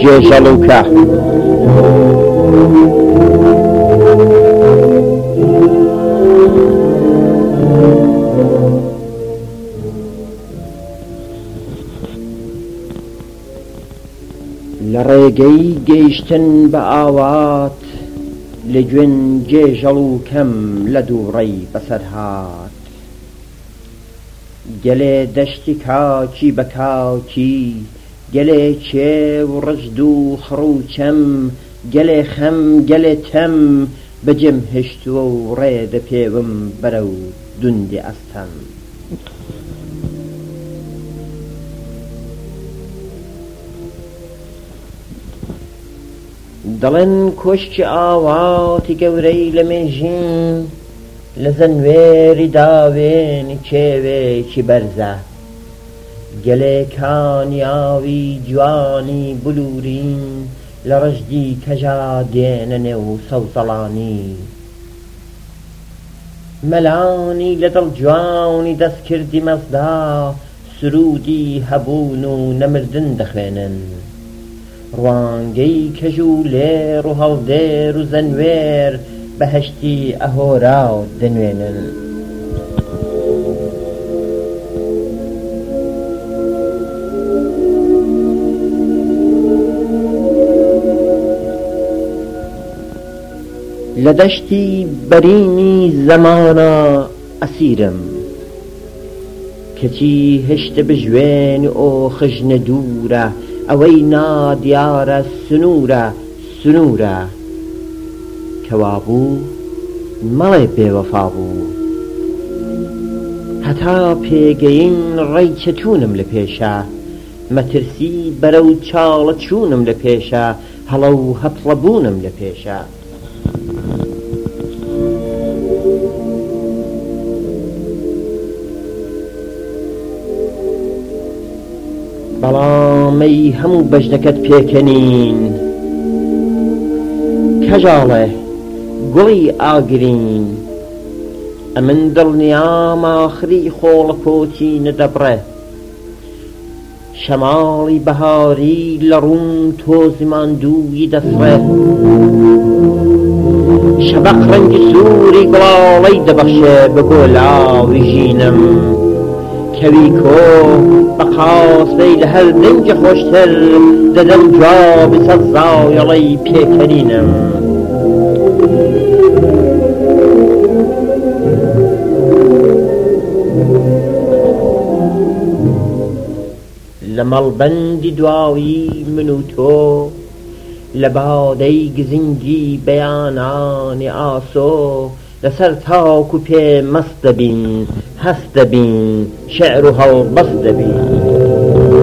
جێژەڵوکە لە ڕێگەی گەیشتن بە ئاوات لە گوێن جێژەڵوکەم لە دووڕەی بەسەر هات گەلێ دەشتی کاکی بە کاکی گەلێ کێو ڕژد و خڕوچەم گەلێ خەم گەلێ تەم بەجێم هێشتووە و ڕێدە پێوم بەرە و دوندی ئەستەم دەڵێن کۆشکی ئاواتی گەورەی لە مێژین لە زەنوێری داوێنی کێوێکی بەرزە گەلێ کانیاوی جوانی بلورین لە ڕژدی کەژا دێنە نێو سەوزەڵانی مەلانی لە دڵ جوانی دەستکردی مەزدا سرودی هەبوون و نەمردن دەخوێنن ڕوانگەی کەژ و لێر و هەڵدێر و زەنوێر بەهەشتی ئەهۆراوت دەنوێنن لە دەشتی بەرینی زەمانە ئەسیرم کەچی هێشتە بژوێن ئۆ خژنە دوورە ئەوەی نادیارە سنوورە سنوورە کەوا بوو مەڵێ بێوەفا بوو هەتا پێگەین ڕێی چەتونم لە پێشە مەترسی بەرەو چاڵە چوونم لە پێشە هەڵە و هەپڵەبوونم لە پێشە بەڵامەی هەموو بەژنەکەت پێکەنین کەژاڵێ گوڵی ئاگرین ئەمن دڵنیام ئاخری خۆڵە کۆتی نەدەبڕێ شەماڵی بەهاری لە ڕوون تۆزی ماندووی دەسڕێ شەبەق ڕەنگی سووری گڵاڵەی دەبەخشێ بە گۆلاوی ژینم کەوی کۆ بە قاسەی لە هەر دەنگی خۆشتر دەدەم جوابی سەد زاویەڵەی پێکەنینم لە مەڵبەندی دواوی من و تۆ لە بادەی گزنگی بەیانانی ئاسۆ لەسەر تاک و پێ مەست دەبین هەست دەبین شێعر و هەڵبەست دەبین